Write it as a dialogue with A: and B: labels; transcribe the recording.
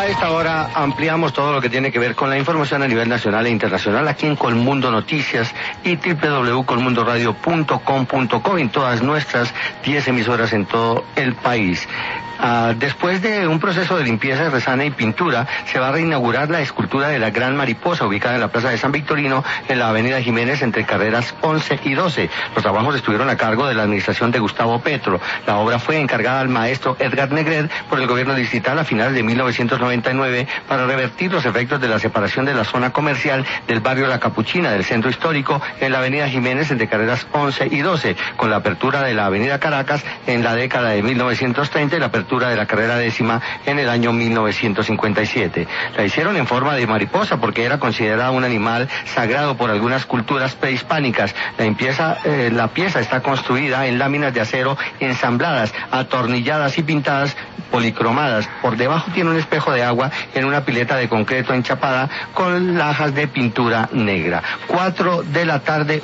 A: esta hora ampliamos todo lo que tiene que ver con la información a nivel nacional e internacional aquí en Colmundo Noticias y www.colmundoradio.com.co en todas nuestras 10 emisoras en todo el país. Después de un proceso de limpieza, resana y pintura, se va a reinaugurar la escultura de la Gran Mariposa, ubicada en la Plaza de San Victorino, en la Avenida Jiménez, entre carreras 11 y 12. Los trabajos estuvieron a cargo de la administración de Gustavo Petro. La obra fue encargada al maestro Edgar Negret por el gobierno distrital a finales de 1999 para revertir los efectos de la separación de la zona comercial del barrio La Capuchina del centro histórico en la Avenida Jiménez, entre carreras 11 y 12, con la apertura de la Avenida Caracas en la década de 1930 y la apertura de la carrera 10ª en el año 1957. La hicieron en forma de mariposa porque era considerada un animal sagrado por algunas culturas prehispánicas. La pieza está construida en láminas de acero ensambladas, atornilladas y pintadas policromadas. Por debajo tiene un espejo de agua en una pileta de concreto enchapada con lajas de pintura negra. 4 de la tarde,